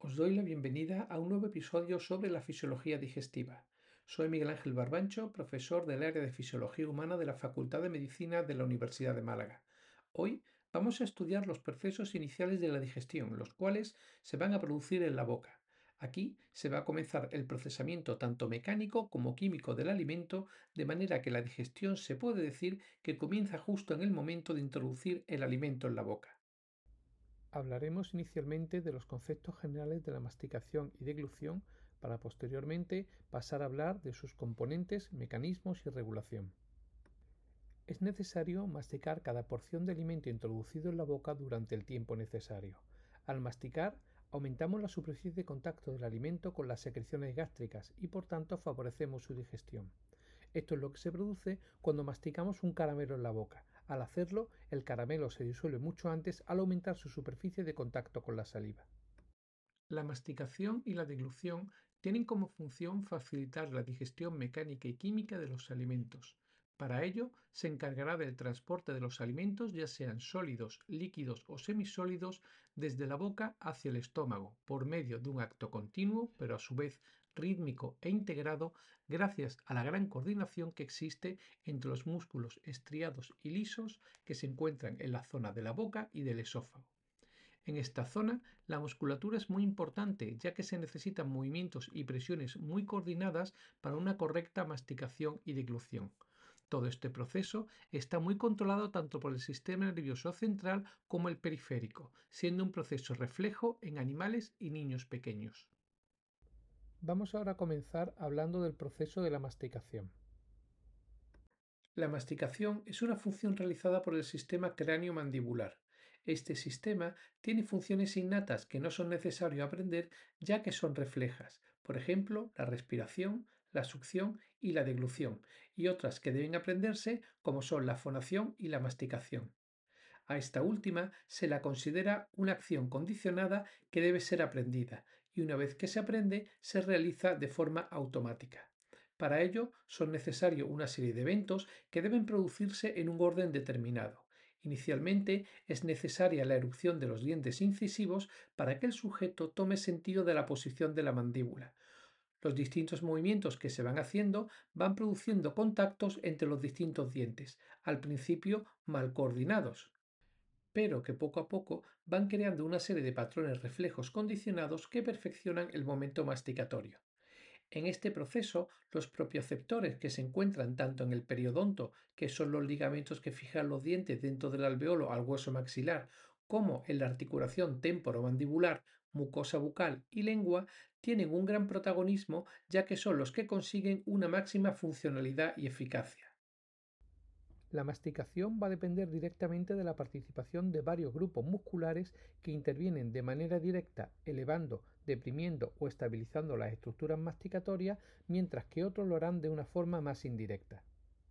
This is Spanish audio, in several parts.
Os doy la bienvenida a un nuevo episodio sobre la fisiología digestiva. Soy Miguel Ángel Barbancho, profesor del área de Fisiología Humana de la Facultad de Medicina de la Universidad de Málaga. Hoy vamos a estudiar los procesos iniciales de la digestión, los cuales se van a producir en la boca. Aquí se va a comenzar el procesamiento tanto mecánico como químico del alimento, de manera que la digestión se puede decir que comienza justo en el momento de introducir el alimento en la boca. Hablaremos inicialmente de los conceptos generales de la masticación y deglución para posteriormente pasar a hablar de sus componentes, mecanismos y regulación. Es necesario masticar cada porción de alimento introducido en la boca durante el tiempo necesario. Al masticar, aumentamos la superficie de contacto del alimento con las secreciones gástricas y por tanto favorecemos su digestión. Esto es lo que se produce cuando masticamos un caramelo en la boca. Al hacerlo, el caramelo se disuelve mucho antes al aumentar su superficie de contacto con la saliva. La masticación y la deglución tienen como función facilitar la digestión mecánica y química de los alimentos. Para ello, se encargará del transporte de los alimentos, ya sean sólidos, líquidos o semisólidos, desde la boca hacia el estómago, por medio de un acto continuo, pero a su vez rítmico e integrado, gracias a la gran coordinación que existe entre los músculos estriados y lisos que se encuentran en la zona de la boca y del esófago. En esta zona, la musculatura es muy importante, ya que se necesitan movimientos y presiones muy coordinadas para una correcta masticación y deglución. Todo este proceso está muy controlado tanto por el sistema nervioso central como el periférico, siendo un proceso reflejo en animales y niños pequeños. Vamos ahora a comenzar hablando del proceso de la masticación. La masticación es una función realizada por el sistema cráneo-mandibular. Este sistema tiene funciones innatas que no son necesario aprender ya que son reflejas, por ejemplo, la respiración, la succión y la deglución, y otras que deben aprenderse como son la fonación y la masticación. A esta última se la considera una acción condicionada que debe ser aprendida, y una vez que se aprende se realiza de forma automática. Para ello son necesarios una serie de eventos que deben producirse en un orden determinado. Inicialmente es necesaria la erupción de los dientes incisivos para que el sujeto tome sentido de la posición de la mandíbula. Los distintos movimientos que se van haciendo van produciendo contactos entre los distintos dientes, al principio mal coordinados, pero que poco a poco van creando una serie de patrones reflejos condicionados que perfeccionan el momento masticatorio. En este proceso, los propioceptores que se encuentran tanto en el periodonto, que son los ligamentos que fijan los dientes dentro del alveolo al hueso maxilar, como en la articulación temporomandibular, mucosa bucal y lengua, tienen un gran protagonismo ya que son los que consiguen una máxima funcionalidad y eficacia. La masticación va a depender directamente de la participación de varios grupos musculares que intervienen de manera directa, elevando, deprimiendo o estabilizando las estructuras masticatorias, mientras que otros lo harán de una forma más indirecta.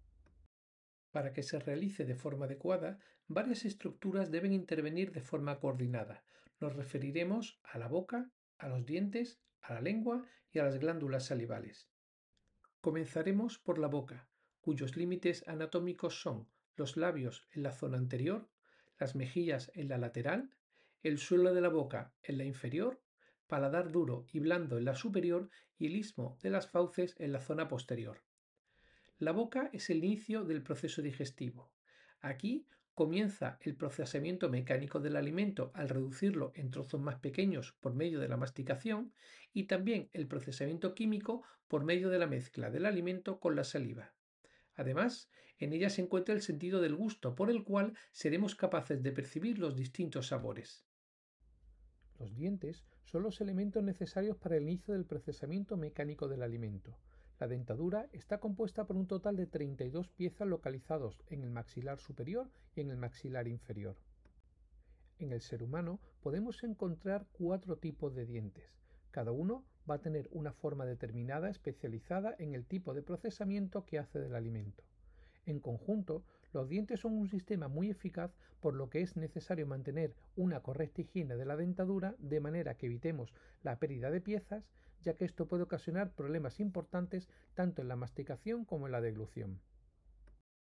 Para que se realice de forma adecuada, varias estructuras deben intervenir de forma coordinada. Nos referiremos a la boca, a los dientes, a la lengua y a las glándulas salivales. Comenzaremos por la boca, cuyos límites anatómicos son los labios en la zona anterior, las mejillas en la lateral, el suelo de la boca en la inferior, paladar duro y blando en la superior y el istmo de las fauces en la zona posterior. La boca es el inicio del proceso digestivo. Aquí comienza el procesamiento mecánico del alimento al reducirlo en trozos más pequeños por medio de la masticación y también el procesamiento químico por medio de la mezcla del alimento con la saliva. Además, en ella se encuentra el sentido del gusto por el cual seremos capaces de percibir los distintos sabores. Los dientes son los elementos necesarios para el inicio del procesamiento mecánico del alimento. La dentadura está compuesta por un total de 32 piezas localizados en el maxilar superior y en el maxilar inferior. En el ser humano podemos encontrar cuatro tipos de dientes. Cada uno va a tener una forma determinada especializada en el tipo de procesamiento que hace del alimento. En conjunto, los dientes son un sistema muy eficaz, por lo que es necesario mantener una correcta higiene de la dentadura de manera que evitemos la pérdida de piezas, ya que esto puede ocasionar problemas importantes tanto en la masticación como en la deglución.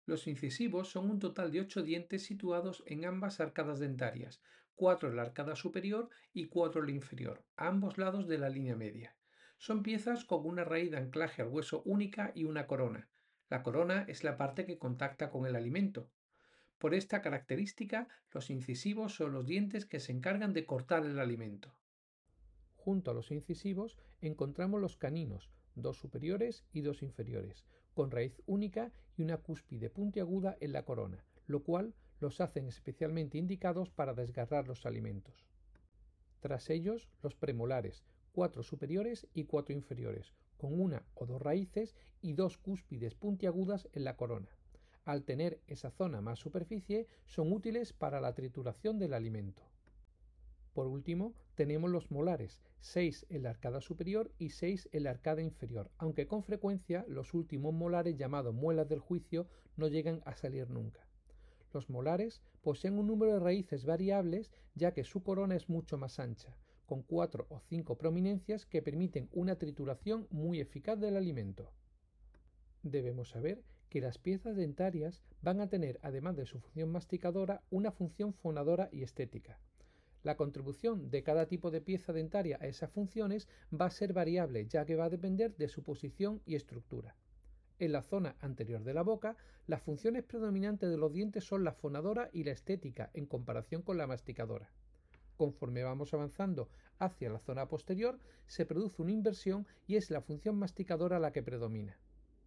Los incisivos son un total de 8 dientes situados en ambas arcadas dentarias, 4 en la arcada superior y 4 en la inferior, a ambos lados de la línea media. Son piezas con una raíz de anclaje al hueso única y una corona. La corona es la parte que contacta con el alimento. Por esta característica, los incisivos son los dientes que se encargan de cortar el alimento. Junto a los incisivos encontramos los caninos, dos superiores y dos inferiores, con raíz única y una cúspide puntiaguda en la corona, lo cual los hacen especialmente indicados para desgarrar los alimentos. Tras ellos, los premolares, cuatro superiores y cuatro inferiores, con una o dos raíces y dos cúspides puntiagudas en la corona. Al tener esa zona más superficie, son útiles para la trituración del alimento. Por último, tenemos los molares, 6 en la arcada superior y 6 en la arcada inferior, aunque con frecuencia los últimos molares llamados muelas del juicio no llegan a salir nunca. Los molares poseen un número de raíces variables ya que su corona es mucho más ancha, con 4 o 5 prominencias que permiten una trituración muy eficaz del alimento. Debemos saber que las piezas dentarias van a tener, además de su función masticadora, una función fonadora y estética. La contribución de cada tipo de pieza dentaria a esas funciones va a ser variable, ya que va a depender de su posición y estructura. En la zona anterior de la boca, las funciones predominantes de los dientes son la fonadora y la estética en comparación con la masticadora. Conforme vamos avanzando hacia la zona posterior, se produce una inversión y es la función masticadora la que predomina.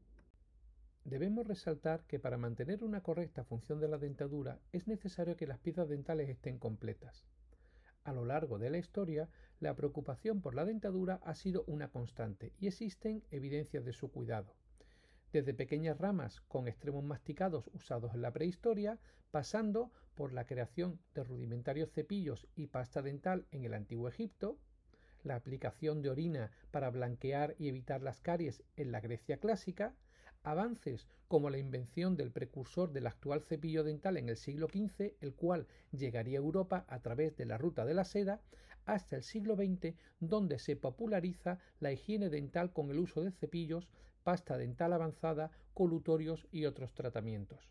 Debemos resaltar que para mantener una correcta función de la dentadura es necesario que las piezas dentales estén completas. A lo largo de la historia, la preocupación por la dentadura ha sido una constante y existen evidencias de su cuidado. Desde pequeñas ramas con extremos masticados usados en la prehistoria, pasando por la creación de rudimentarios cepillos y pasta dental en el antiguo Egipto, la aplicación de orina para blanquear y evitar las caries en la Grecia clásica, avances como la invención del precursor del actual cepillo dental en el siglo XV, el cual llegaría a Europa a través de la ruta de la seda, hasta el siglo XX, donde se populariza la higiene dental con el uso de cepillos, pasta dental avanzada, colutorios y otros tratamientos.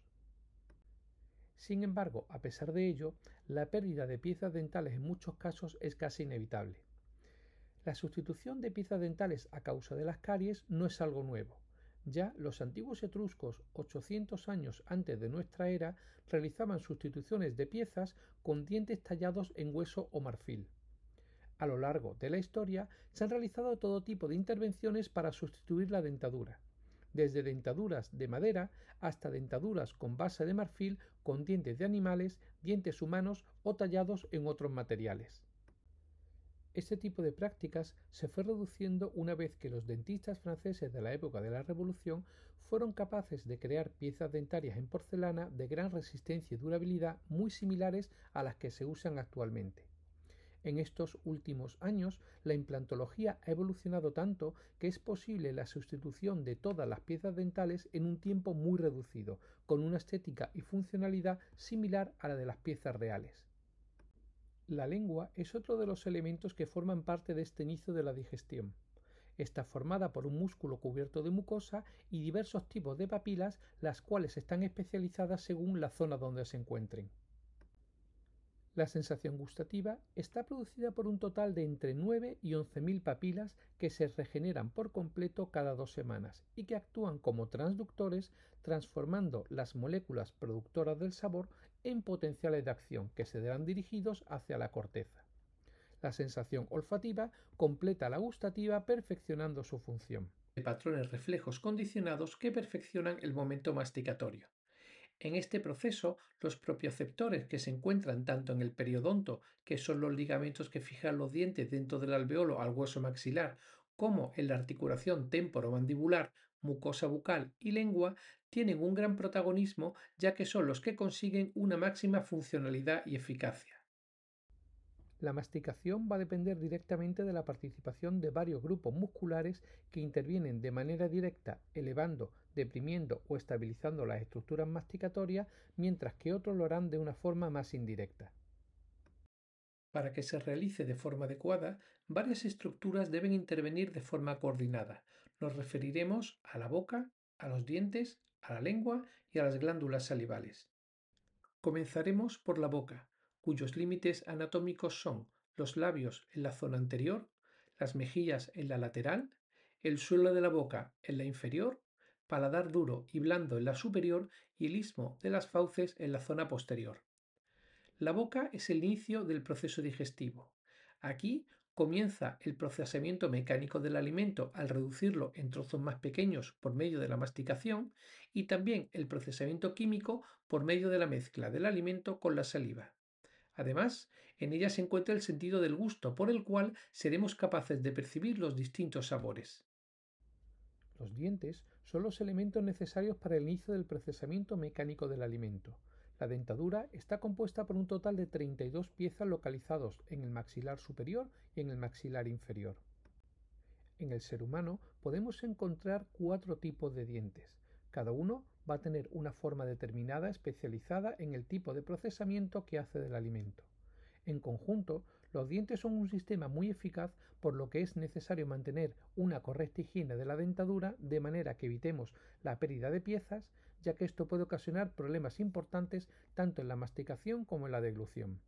Sin embargo, a pesar de ello, la pérdida de piezas dentales en muchos casos es casi inevitable. La sustitución de piezas dentales a causa de las caries no es algo nuevo. Ya los antiguos etruscos, 800 años antes de nuestra era, realizaban sustituciones de piezas con dientes tallados en hueso o marfil. A lo largo de la historia se han realizado todo tipo de intervenciones para sustituir la dentadura, desde dentaduras de madera hasta dentaduras con base de marfil con dientes de animales, dientes humanos o tallados en otros materiales. Este tipo de prácticas se fue reduciendo una vez que los dentistas franceses de la época de la Revolución fueron capaces de crear piezas dentarias en porcelana de gran resistencia y durabilidad muy similares a las que se usan actualmente. En estos últimos años, la implantología ha evolucionado tanto que es posible la sustitución de todas las piezas dentales en un tiempo muy reducido, con una estética y funcionalidad similar a la de las piezas reales. La lengua es otro de los elementos que forman parte de este inicio de la digestión. Está formada por un músculo cubierto de mucosa y diversos tipos de papilas, las cuales están especializadas según la zona donde se encuentren. La sensación gustativa está producida por un total de entre 9 y 11.000 papilas que se regeneran por completo cada 2 semanas y que actúan como transductores, transformando las moléculas productoras del sabor en potenciales de acción que se verán dirigidos hacia la corteza. La sensación olfativa completa la gustativa perfeccionando su función. De patrones reflejos condicionados que perfeccionan el momento masticatorio. En este proceso, los propioceptores que se encuentran tanto en el periodonto, que son los ligamentos que fijan los dientes dentro del alveolo al hueso maxilar, como en la articulación temporomandibular, mucosa bucal y lengua, tienen un gran protagonismo ya que son los que consiguen una máxima funcionalidad y eficacia. La masticación va a depender directamente de la participación de varios grupos musculares que intervienen de manera directa elevando, deprimiendo o estabilizando las estructuras masticatorias, mientras que otros lo harán de una forma más indirecta. Para que se realice de forma adecuada, varias estructuras deben intervenir de forma coordinada. Nos referiremos a la boca, a los dientes, a la lengua y y a las glándulas salivales. Comenzaremos por la boca, cuyos límites anatómicos son los labios en la zona anterior, las mejillas en la lateral, el suelo de la boca en la inferior, paladar duro y blando en la superior y el istmo de las fauces en la zona posterior. La boca es el inicio del proceso digestivo. Aquí comienza el procesamiento mecánico del alimento al reducirlo en trozos más pequeños por medio de la masticación y también el procesamiento químico por medio de la mezcla del alimento con la saliva. Además, en ella se encuentra el sentido del gusto por el cual seremos capaces de percibir los distintos sabores. Los dientes son los elementos necesarios para el inicio del procesamiento mecánico del alimento. La dentadura está compuesta por un total de 32 piezas localizados en el maxilar superior y en el maxilar inferior. En el ser humano podemos encontrar 4 tipos de dientes. Cada uno va a tener una forma determinada especializada en el tipo de procesamiento que hace del alimento. En conjunto, los dientes son un sistema muy eficaz, por lo que es necesario mantener una correcta higiene de la dentadura de manera que evitemos la pérdida de piezas, ya que esto puede ocasionar problemas importantes tanto en la masticación como en la deglución.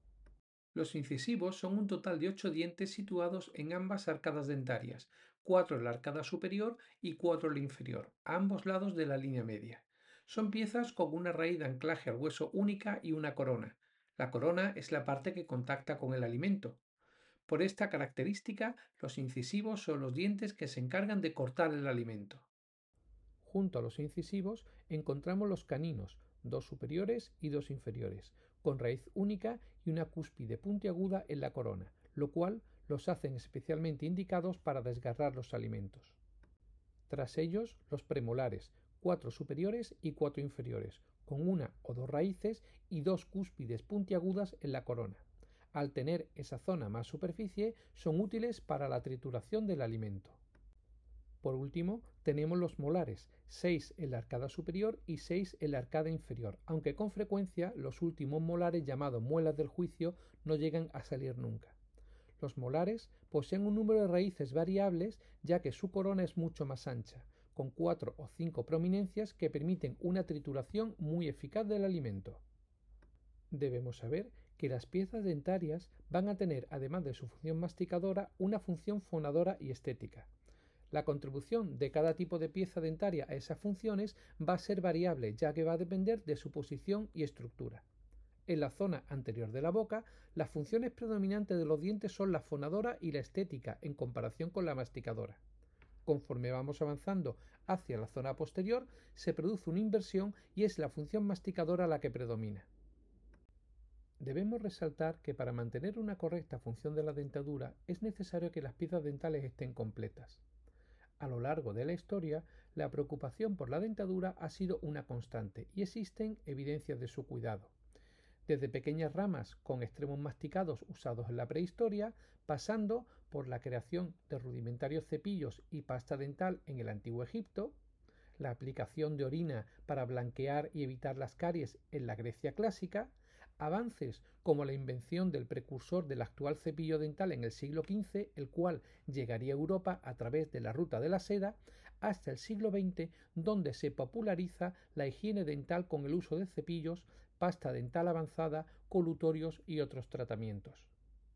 Los incisivos son un total de 8 dientes situados en ambas arcadas dentarias, 4 en la arcada superior y 4 en la inferior, a ambos lados de la línea media. Son piezas con una raíz de anclaje al hueso única y una corona. La corona es la parte que contacta con el alimento. Por esta característica, los incisivos son los dientes que se encargan de cortar el alimento. Junto a los incisivos encontramos los caninos, 2 superiores y 2 inferiores, con raíz única y una cúspide puntiaguda en la corona, lo cual los hacen especialmente indicados para desgarrar los alimentos. Tras ellos, los premolares, 4 superiores y 4 inferiores, con una o dos raíces y 2 cúspides puntiagudas en la corona. Al tener esa zona más superficie, son útiles para la trituración del alimento. Por último, tenemos los molares, 6 en la arcada superior y 6 en la arcada inferior, aunque con frecuencia los últimos molares llamados muelas del juicio no llegan a salir nunca. Los molares poseen un número de raíces variables, ya que su corona es mucho más ancha, con 4 o 5 prominencias que permiten una trituración muy eficaz del alimento. Debemos saber que las piezas dentarias van a tener, además de su función masticadora, una función fonadora y estética. La contribución de cada tipo de pieza dentaria a esas funciones va a ser variable, ya que va a depender de su posición y estructura. En la zona anterior de la boca, las funciones predominantes de los dientes son la fonadora y la estética en comparación con la masticadora. Conforme vamos avanzando hacia la zona posterior, se produce una inversión y es la función masticadora la que predomina. Debemos resaltar que para mantener una correcta función de la dentadura es necesario que las piezas dentales estén completas. A lo largo de la historia, la preocupación por la dentadura ha sido una constante y existen evidencias de su cuidado. Desde pequeñas ramas con extremos masticados usados en la prehistoria, pasando por la creación de rudimentarios cepillos y pasta dental en el antiguo Egipto, la aplicación de orina para blanquear y evitar las caries en la Grecia clásica, avances como la invención del precursor del actual cepillo dental en el siglo XV, el cual llegaría a Europa a través de la ruta de la seda, hasta el siglo XX, donde se populariza la higiene dental con el uso de cepillos, pasta dental avanzada, colutorios y otros tratamientos.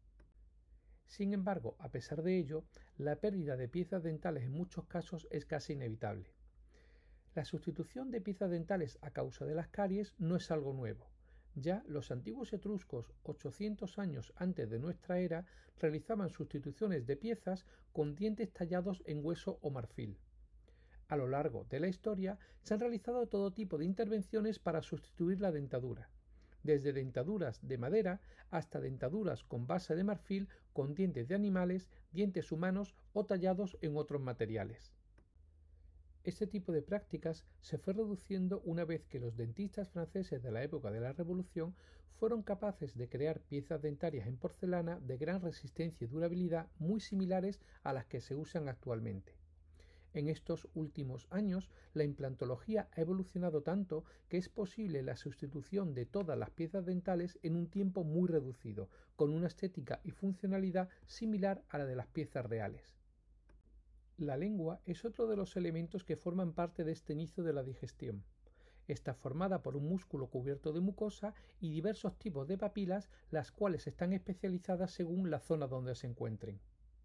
Sin embargo, a pesar de ello, la pérdida de piezas dentales en muchos casos es casi inevitable. La sustitución de piezas dentales a causa de las caries no es algo nuevo. Ya los antiguos etruscos, 800 años antes de nuestra era, realizaban sustituciones de piezas con dientes tallados en hueso o marfil. A lo largo de la historia se han realizado todo tipo de intervenciones para sustituir la dentadura, desde dentaduras de madera hasta dentaduras con base de marfil con dientes de animales, dientes humanos o tallados en otros materiales. Este tipo de prácticas se fue reduciendo una vez que los dentistas franceses de la época de la Revolución fueron capaces de crear piezas dentarias en porcelana de gran resistencia y durabilidad muy similares a las que se usan actualmente. En estos últimos años, la implantología ha evolucionado tanto que es posible la sustitución de todas las piezas dentales en un tiempo muy reducido, con una estética y funcionalidad similar a la de las piezas reales. La lengua es otro de los elementos que forman parte de este inicio de la digestión. Está formada por un músculo cubierto de mucosa y diversos tipos de papilas, las cuales están especializadas según la zona donde se encuentren.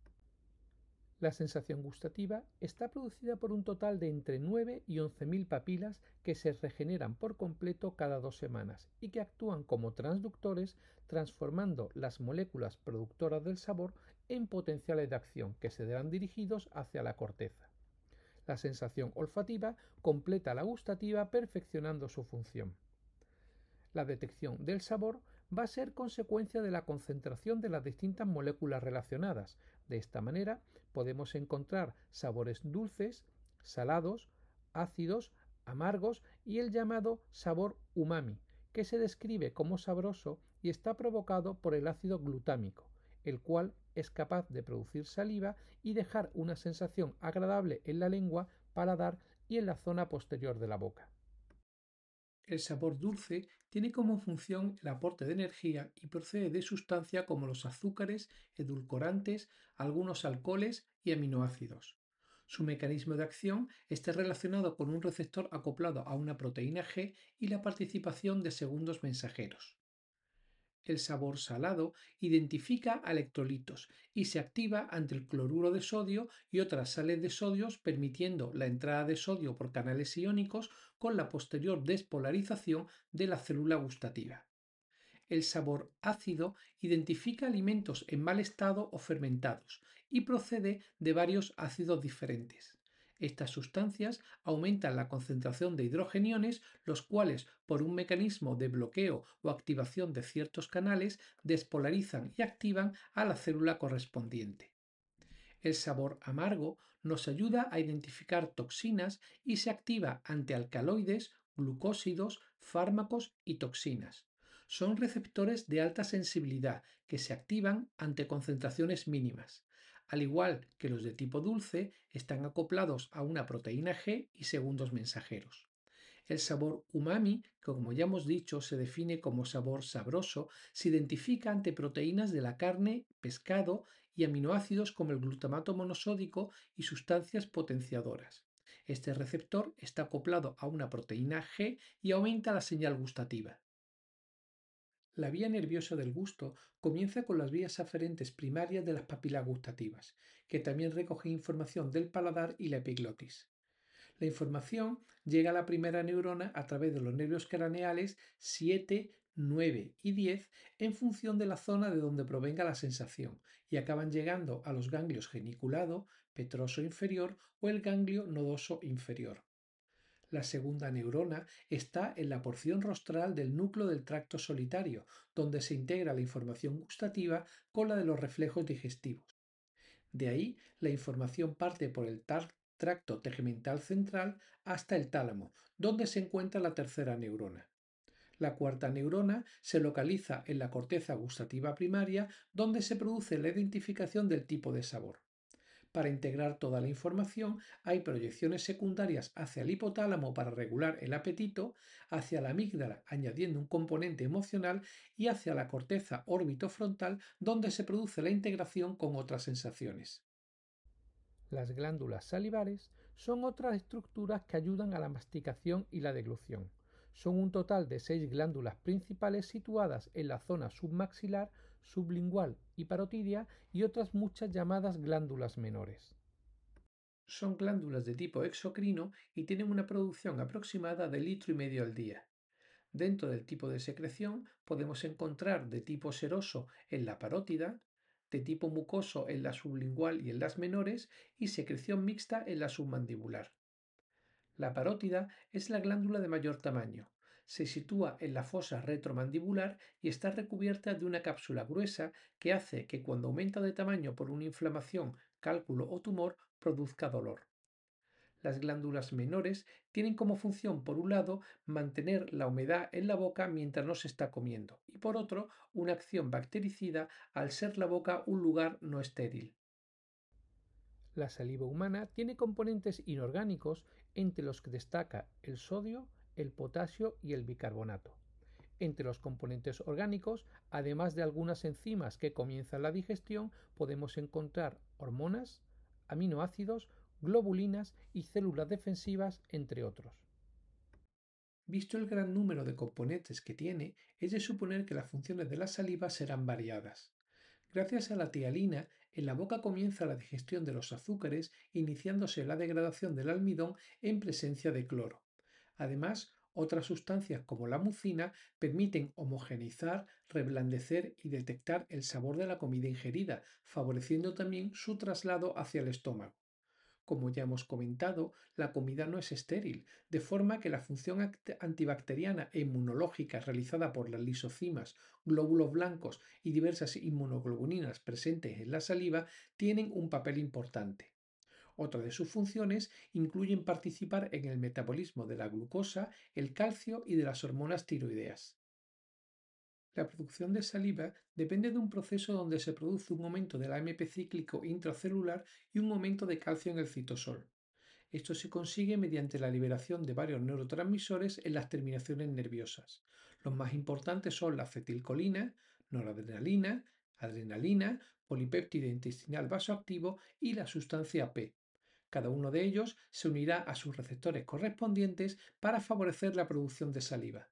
La sensación gustativa está producida por un total de entre 9 y 11.000 papilas que se regeneran por completo cada 2 semanas y que actúan como transductores, transformando las moléculas productoras del sabor en potenciales de acción que se verán dirigidos hacia la corteza. La sensación olfativa completa la gustativa, perfeccionando su función. La detección del sabor va a ser consecuencia de la concentración de las distintas moléculas relacionadas. De esta manera podemos encontrar sabores dulces, salados, ácidos, amargos y el llamado sabor umami, que se describe como sabroso y está provocado por el ácido glutámico, el cual es capaz de producir saliva y dejar una sensación agradable en la lengua, paladar y en la zona posterior de la boca. El sabor dulce tiene como función el aporte de energía y procede de sustancias como los azúcares, edulcorantes, algunos alcoholes y aminoácidos. Su mecanismo de acción está relacionado con un receptor acoplado a una proteína G y la participación de segundos mensajeros. El sabor salado identifica electrolitos y se activa ante el cloruro de sodio y otras sales de sodio, permitiendo la entrada de sodio por canales iónicos con la posterior despolarización de la célula gustativa. El sabor ácido identifica alimentos en mal estado o fermentados y procede de varios ácidos diferentes. Estas sustancias aumentan la concentración de hidrogeniones, los cuales, por un mecanismo de bloqueo o activación de ciertos canales, despolarizan y activan a la célula correspondiente. El sabor amargo nos ayuda a identificar toxinas y se activa ante alcaloides, glucósidos, fármacos y toxinas. Son receptores de alta sensibilidad que se activan ante concentraciones mínimas. Al igual que los de tipo dulce, están acoplados a una proteína G y segundos mensajeros. El sabor umami, que como ya hemos dicho se define como sabor sabroso, se identifica ante proteínas de la carne, pescado y aminoácidos como el glutamato monosódico y sustancias potenciadoras. Este receptor está acoplado a una proteína G y aumenta la señal gustativa. La vía nerviosa del gusto comienza con las vías aferentes primarias de las papilas gustativas, que también recogen información del paladar y la epiglotis. La información llega a la primera neurona a través de los nervios craneales 7, 9 y 10 en función de la zona de donde provenga la sensación y acaban llegando a los ganglios geniculado, petroso inferior o el ganglio nodoso inferior. La segunda neurona está en la porción rostral del núcleo del tracto solitario, donde se integra la información gustativa con la de los reflejos digestivos. De ahí, la información parte por el tracto tegmental central hasta el tálamo, donde se encuentra la tercera neurona. La cuarta neurona se localiza en la corteza gustativa primaria, donde se produce la identificación del tipo de sabor. Para integrar toda la información hay proyecciones secundarias hacia el hipotálamo para regular el apetito, hacia la amígdala añadiendo un componente emocional y hacia la corteza órbitofrontal donde se produce la integración con otras sensaciones. Las glándulas salivares son otras estructuras que ayudan a la masticación y la deglución. Son un total de 6 glándulas principales situadas en la zona submaxilar, sublingual y parotidia y otras muchas llamadas glándulas menores. Son glándulas de tipo exocrino y tienen una producción aproximada de litro y medio al día. Dentro del tipo de secreción podemos encontrar de tipo seroso en la parótida, de tipo mucoso en la sublingual y en las menores y secreción mixta en la submandibular. La parótida es la glándula de mayor tamaño. Se sitúa en la fosa retromandibular y está recubierta de una cápsula gruesa que hace que cuando aumenta de tamaño por una inflamación, cálculo o tumor, produzca dolor. Las glándulas menores tienen como función, por un lado, mantener la humedad en la boca mientras no se está comiendo y, por otro, una acción bactericida al ser la boca un lugar no estéril. La saliva humana tiene componentes inorgánicos entre los que destaca el sodio, el potasio y el bicarbonato. Entre los componentes orgánicos, además de algunas enzimas que comienzan la digestión, podemos encontrar hormonas, aminoácidos, globulinas y células defensivas, entre otros. Visto el gran número de componentes que tiene, es de suponer que las funciones de la saliva serán variadas. Gracias a la tialina, en la boca comienza la digestión de los azúcares, iniciándose la degradación del almidón en presencia de cloro. Además, otras sustancias como la mucina permiten homogeneizar, reblandecer y detectar el sabor de la comida ingerida, favoreciendo también su traslado hacia el estómago. Como ya hemos comentado, la comida no es estéril, de forma que la función antibacteriana e inmunológica realizada por las lisocimas, glóbulos blancos y diversas inmunoglobulinas presentes en la saliva tienen un papel importante. Otra de sus funciones incluyen participar en el metabolismo de la glucosa, el calcio y de las hormonas tiroideas. La producción de saliva depende de un proceso donde se produce un aumento del AMP cíclico intracelular y un aumento de calcio en el citosol. Esto se consigue mediante la liberación de varios neurotransmisores en las terminaciones nerviosas. Los más importantes son la acetilcolina, noradrenalina, adrenalina, polipéptido intestinal vasoactivo y la sustancia P. Cada uno de ellos se unirá a sus receptores correspondientes para favorecer la producción de saliva.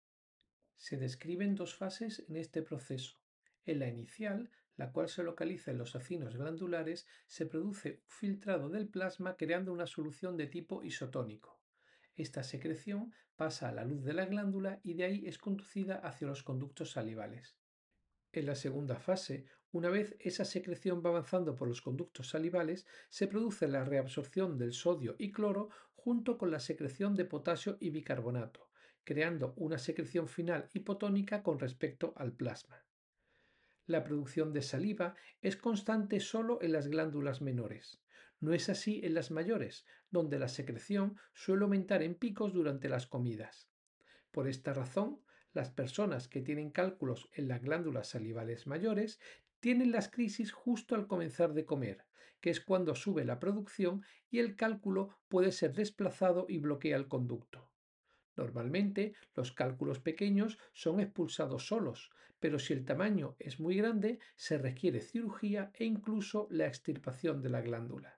Se describen dos fases en este proceso. En la inicial, la cual se localiza en los acinos glandulares, se produce un filtrado del plasma creando una solución de tipo isotónico. Esta secreción pasa a la luz de la glándula y de ahí es conducida hacia los conductos salivales. En la segunda fase, una vez esa secreción va avanzando por los conductos salivales, se produce la reabsorción del sodio y cloro junto con la secreción de potasio y bicarbonato, creando una secreción final hipotónica con respecto al plasma. La producción de saliva es constante solo en las glándulas menores. No es así en las mayores, donde la secreción suele aumentar en picos durante las comidas. Por esta razón, las personas que tienen cálculos en las glándulas salivales mayores tienen las crisis justo al comenzar de comer, que es cuando sube la producción y el cálculo puede ser desplazado y bloquea el conducto. Normalmente, los cálculos pequeños son expulsados solos, pero si el tamaño es muy grande, se requiere cirugía e incluso la extirpación de la glándula.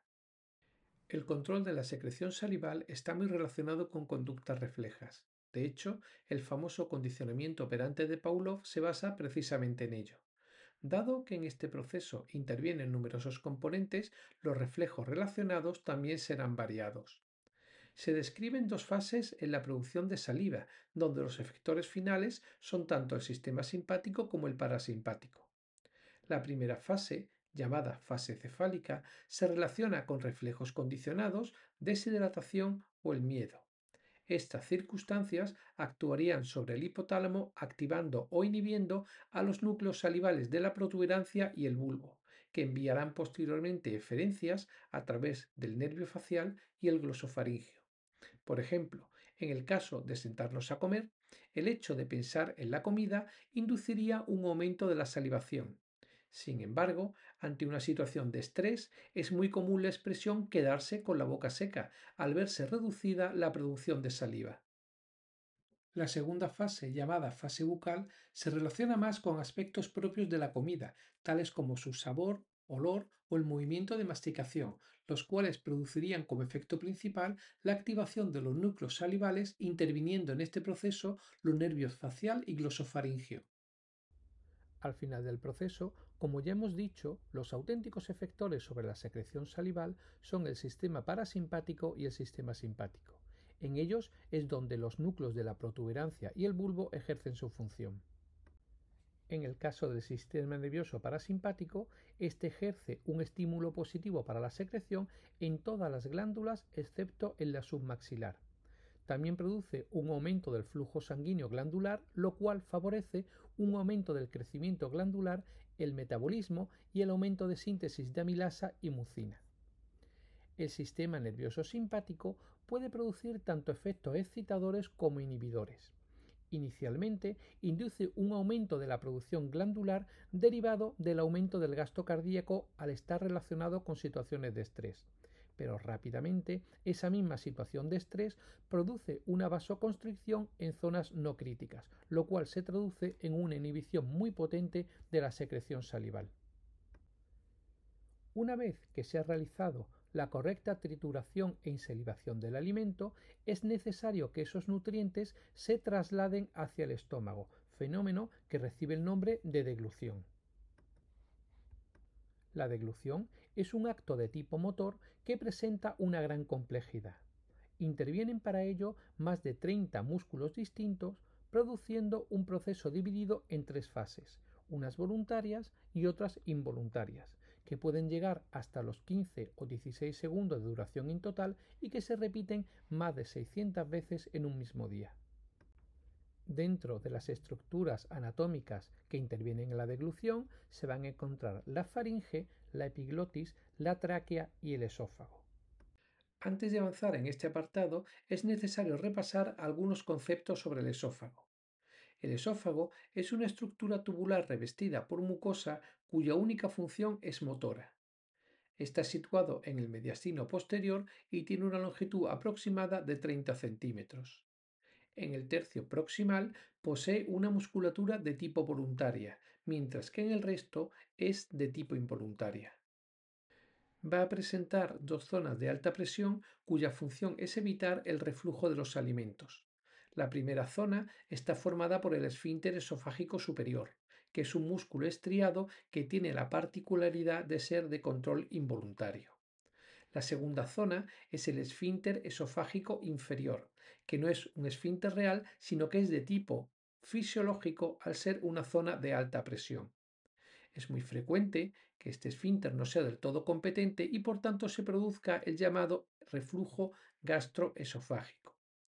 El control de la secreción salival está muy relacionado con conductas reflejas. De hecho, el famoso condicionamiento operante de Pavlov se basa precisamente en ello. Dado que en este proceso intervienen numerosos componentes, los reflejos relacionados también serán variados. Se describen dos fases en la producción de saliva, donde los efectores finales son tanto el sistema simpático como el parasimpático. La primera fase, llamada fase cefálica, se relaciona con reflejos condicionados, deshidratación o el miedo. Estas circunstancias actuarían sobre el hipotálamo activando o inhibiendo a los núcleos salivales de la protuberancia y el bulbo, que enviarán posteriormente eferencias a través del nervio facial y el glosofaringio. Por ejemplo, en el caso de sentarnos a comer, el hecho de pensar en la comida induciría un aumento de la salivación. Sin embargo, ante una situación de estrés, es muy común la expresión quedarse con la boca seca, al verse reducida la producción de saliva. La segunda fase, llamada fase bucal, se relaciona más con aspectos propios de la comida, tales como su sabor, olor o el movimiento de masticación, los cuales producirían como efecto principal la activación de los núcleos salivales, interviniendo en este proceso los nervios facial y glosofaringio. Al final del proceso, como ya hemos dicho, los auténticos efectores sobre la secreción salival son el sistema parasimpático y el sistema simpático. En ellos es donde los núcleos de la protuberancia y el bulbo ejercen su función. En el caso del sistema nervioso parasimpático, este ejerce un estímulo positivo para la secreción en todas las glándulas excepto en la submaxilar. También produce un aumento del flujo sanguíneo glandular, lo cual favorece un aumento del crecimiento glandular, el metabolismo y el aumento de síntesis de amilasa y mucina. El sistema nervioso simpático puede producir tanto efectos excitadores como inhibidores. Inicialmente induce un aumento de la producción glandular derivado del aumento del gasto cardíaco al estar relacionado con situaciones de estrés. Pero rápidamente esa misma situación de estrés produce una vasoconstricción en zonas no críticas, lo cual se traduce en una inhibición muy potente de la secreción salival. Una vez que se ha realizado la correcta trituración e insalivación del alimento, es necesario que esos nutrientes se trasladen hacia el estómago, fenómeno que recibe el nombre de deglución. La deglución es un acto de tipo motor que presenta una gran complejidad. Intervienen para ello más de 30 músculos distintos, produciendo un proceso dividido en tres fases, unas voluntarias y otras involuntarias, que pueden llegar hasta los 15 o 16 segundos de duración en total y que se repiten más de 600 veces en un mismo día. Dentro de las estructuras anatómicas que intervienen en la deglución se van a encontrar la faringe, la epiglotis, la tráquea y el esófago. Antes de avanzar en este apartado, es necesario repasar algunos conceptos sobre el esófago. El esófago es una estructura tubular revestida por mucosa cuya única función es motora. Está situado en el mediastino posterior y tiene una longitud aproximada de 30 centímetros. En el tercio proximal posee una musculatura de tipo voluntaria, mientras que en el resto es de tipo involuntaria. Va a presentar dos zonas de alta presión cuya función es evitar el reflujo de los alimentos. La primera zona está formada por el esfínter esofágico superior, que es un músculo estriado que tiene la particularidad de ser de control involuntario. La segunda zona es el esfínter esofágico inferior, que no es un esfínter real, sino que es de tipo fisiológico al ser una zona de alta presión. Es muy frecuente que este esfínter no sea del todo competente y por tanto se produzca el llamado reflujo gastroesofágico.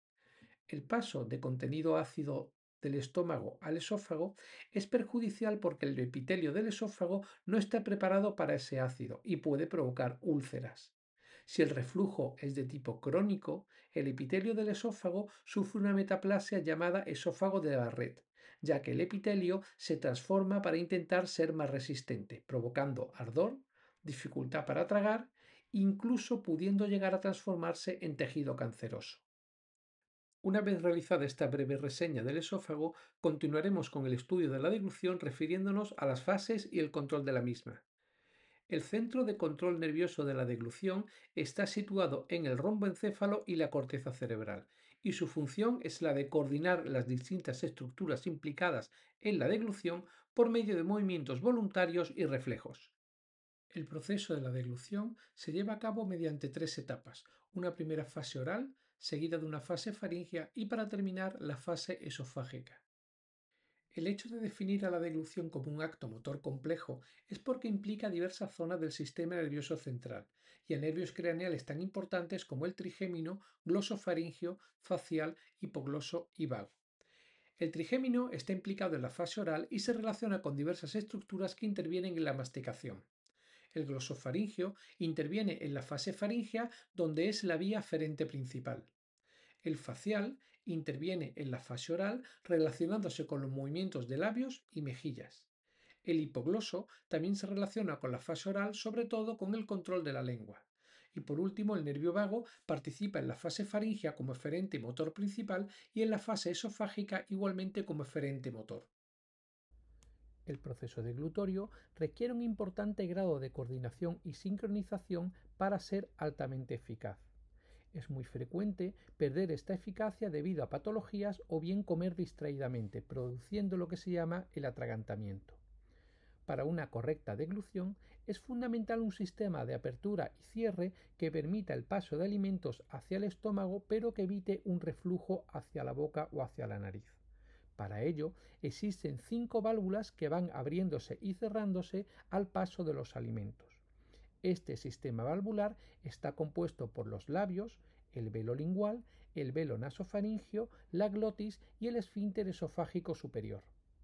El paso de contenido ácido del estómago al esófago es perjudicial porque el epitelio del esófago no está preparado para ese ácido y puede provocar úlceras. Si el reflujo es de tipo crónico, el epitelio del esófago sufre una metaplasia llamada esófago de Barrett, ya que el epitelio se transforma para intentar ser más resistente, provocando ardor, dificultad para tragar, incluso pudiendo llegar a transformarse en tejido canceroso. Una vez realizada esta breve reseña del esófago, continuaremos con el estudio de la deglución refiriéndonos a las fases y el control de la misma. El centro de control nervioso de la deglución está situado en el romboencéfalo y la corteza cerebral, y su función es la de coordinar las distintas estructuras implicadas en la deglución por medio de movimientos voluntarios y reflejos. El proceso de la deglución se lleva a cabo mediante tres etapas: una primera fase oral, seguida de una fase faríngea y para terminar la fase esofágica. El hecho de definir a la deglución como un acto motor complejo es porque implica diversas zonas del sistema nervioso central y a nervios craneales tan importantes como el trigémino, glosofaringio, facial, hipogloso y vago. El trigémino está implicado en la fase oral y se relaciona con diversas estructuras que intervienen en la masticación. El glosofaringio interviene en la fase faríngea, donde es la vía aferente principal. El facial interviene en la fase oral relacionándose con los movimientos de labios y mejillas. El hipogloso también se relaciona con la fase oral, sobre todo con el control de la lengua. Y por último, el nervio vago participa en la fase faríngea como eferente motor principal y en la fase esofágica igualmente como eferente motor. El proceso deglutorio requiere un importante grado de coordinación y sincronización para ser altamente eficaz. Es muy frecuente perder esta eficacia debido a patologías o bien comer distraídamente, produciendo lo que se llama el atragantamiento. Para una correcta deglución es fundamental un sistema de apertura y cierre que permita el paso de alimentos hacia el estómago pero que evite un reflujo hacia la boca o hacia la nariz. Para ello existen 5 válvulas que van abriéndose y cerrándose al paso de los alimentos. Este sistema valvular está compuesto por los labios, el velo lingual, el velo nasofaringio, la glotis y el esfínter esofágico superior.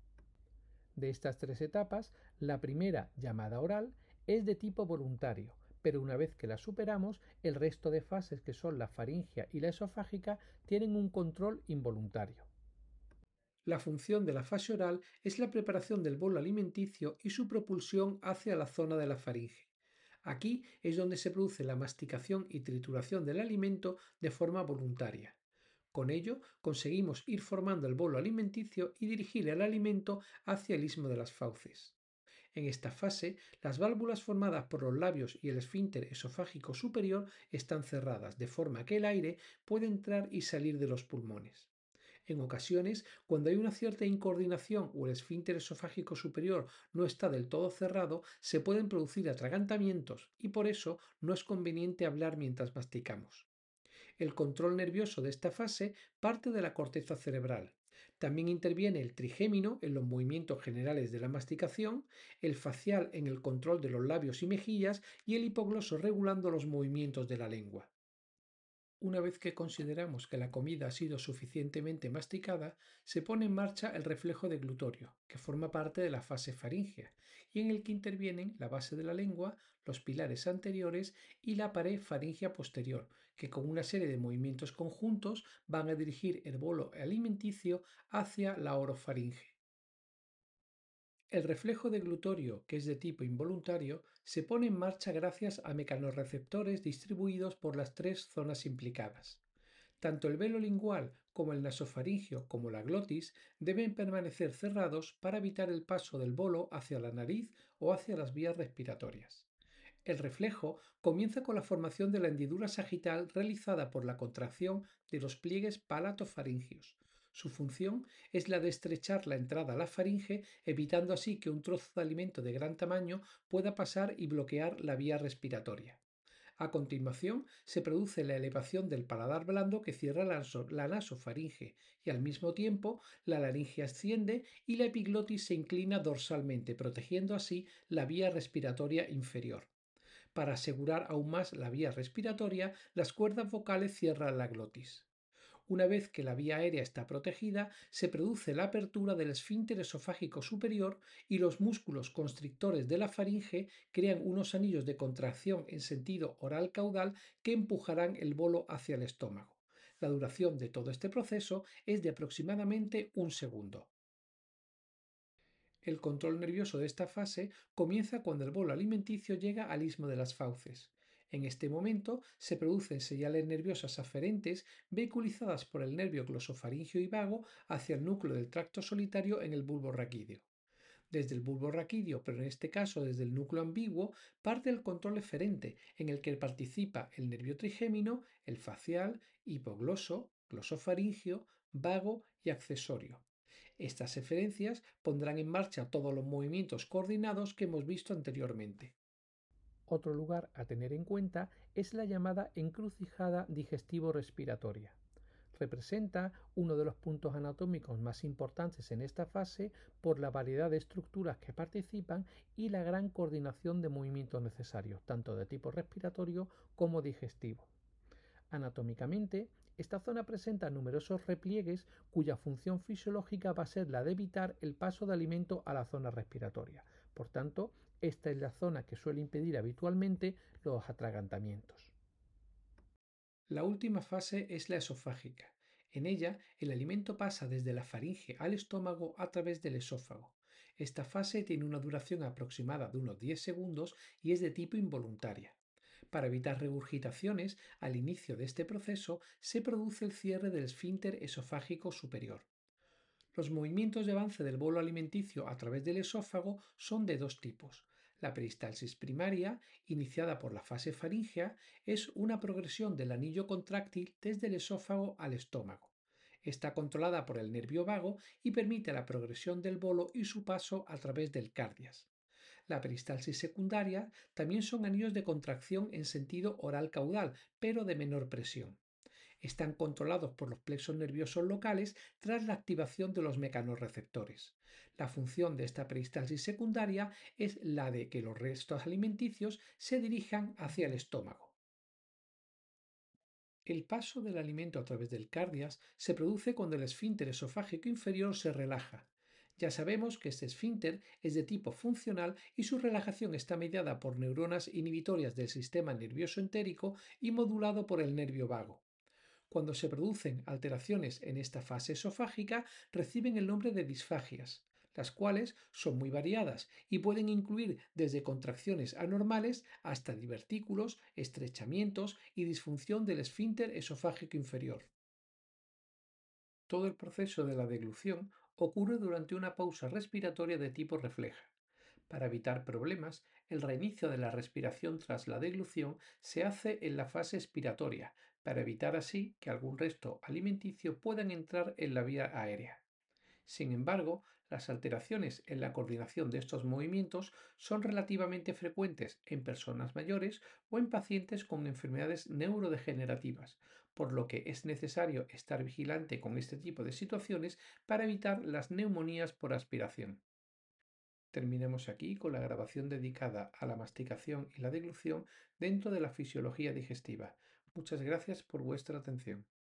De estas tres etapas, la primera, llamada oral, es de tipo voluntario, pero una vez que la superamos, el resto de fases, que son la faringia y la esofágica, tienen un control involuntario. La función de la fase oral es la preparación del bolo alimenticio y su propulsión hacia la zona de la faringe. Aquí es donde se produce la masticación y trituración del alimento de forma voluntaria. Con ello conseguimos ir formando el bolo alimenticio y dirigir el alimento hacia el istmo de las fauces. En esta fase, las válvulas formadas por los labios y el esfínter esofágico superior están cerradas, de forma que el aire puede entrar y salir de los pulmones. En ocasiones, cuando hay una cierta incoordinación o el esfínter esofágico superior no está del todo cerrado, se pueden producir atragantamientos y por eso no es conveniente hablar mientras masticamos. El control nervioso de esta fase parte de la corteza cerebral. También interviene el trigémino en los movimientos generales de la masticación, el facial en el control de los labios y mejillas y el hipogloso regulando los movimientos de la lengua. Una vez que consideramos que la comida ha sido suficientemente masticada, se pone en marcha el reflejo de glutorio, que forma parte de la fase faríngea, y en el que intervienen la base de la lengua, los pilares anteriores y la pared faríngea posterior, que con una serie de movimientos conjuntos van a dirigir el bolo alimenticio hacia la orofaringe. El reflejo de glutorio, que es de tipo involuntario, se pone en marcha gracias a mecanorreceptores distribuidos por las tres zonas implicadas. Tanto el velo lingual como el nasofaringio como la glotis deben permanecer cerrados para evitar el paso del bolo hacia la nariz o hacia las vías respiratorias. El reflejo comienza con la formación de la hendidura sagital realizada por la contracción de los pliegues palatofaringios. Su función es la de estrechar la entrada a la faringe, evitando así que un trozo de alimento de gran tamaño pueda pasar y bloquear la vía respiratoria. A continuación, se produce la elevación del paladar blando que cierra la nasofaringe y al mismo tiempo la laringe asciende y la epiglotis se inclina dorsalmente, protegiendo así la vía respiratoria inferior. Para asegurar aún más la vía respiratoria, las cuerdas vocales cierran la glotis. Una vez que la vía aérea está protegida, se produce la apertura del esfínter esofágico superior y los músculos constrictores de la faringe crean unos anillos de contracción en sentido oral caudal que empujarán el bolo hacia el estómago. La duración de todo este proceso es de aproximadamente un segundo. El control nervioso de esta fase comienza cuando el bolo alimenticio llega al istmo de las fauces. En este momento se producen señales nerviosas aferentes vehiculizadas por el nervio glosofaringio y vago hacia el núcleo del tracto solitario en el bulbo raquídeo. Desde el bulbo raquídeo, pero en este caso desde el núcleo ambiguo, parte el control eferente, en el que participa el nervio trigémino, el facial, hipogloso, glosofaringio, vago y accesorio. Estas eferencias pondrán en marcha todos los movimientos coordinados que hemos visto anteriormente. Otro lugar a tener en cuenta es la llamada encrucijada digestivo-respiratoria. Representa uno de los puntos anatómicos más importantes en esta fase por la variedad de estructuras que participan y la gran coordinación de movimientos necesarios, tanto de tipo respiratorio como digestivo. Anatómicamente, esta zona presenta numerosos repliegues cuya función fisiológica va a ser la de evitar el paso de alimento a la zona respiratoria. Por tanto, esta es la zona que suele impedir habitualmente los atragantamientos. La última fase es la esofágica. En ella, el alimento pasa desde la faringe al estómago a través del esófago. Esta fase tiene una duración aproximada de unos 10 segundos y es de tipo involuntaria. Para evitar regurgitaciones, al inicio de este proceso se produce el cierre del esfínter esofágico superior. Los movimientos de avance del bolo alimenticio a través del esófago son de dos tipos. La peristalsis primaria, iniciada por la fase faríngea, es una progresión del anillo contráctil desde el esófago al estómago. Está controlada por el nervio vago y permite la progresión del bolo y su paso a través del cardias. La peristalsis secundaria también son anillos de contracción en sentido oral caudal, pero de menor presión. Están controlados por los plexos nerviosos locales tras la activación de los mecanorreceptores. La función de esta peristalsis secundaria es la de que los restos alimenticios se dirijan hacia el estómago. El paso del alimento a través del cardias se produce cuando el esfínter esofágico inferior se relaja. Ya sabemos que este esfínter es de tipo funcional y su relajación está mediada por neuronas inhibitorias del sistema nervioso entérico y modulado por el nervio vago. Cuando se producen alteraciones en esta fase esofágica, reciben el nombre de disfagias, las cuales son muy variadas y pueden incluir desde contracciones anormales hasta divertículos, estrechamientos y disfunción del esfínter esofágico inferior. Todo el proceso de la deglución ocurre durante una pausa respiratoria de tipo refleja. Para evitar problemas, el reinicio de la respiración tras la deglución se hace en la fase expiratoria, para evitar así que algún resto alimenticio puedan entrar en la vía aérea. Sin embargo, las alteraciones en la coordinación de estos movimientos son relativamente frecuentes en personas mayores o en pacientes con enfermedades neurodegenerativas, por lo que es necesario estar vigilante con este tipo de situaciones para evitar las neumonías por aspiración. Terminemos aquí con la grabación dedicada a la masticación y la deglución dentro de la fisiología digestiva. Muchas gracias por vuestra atención.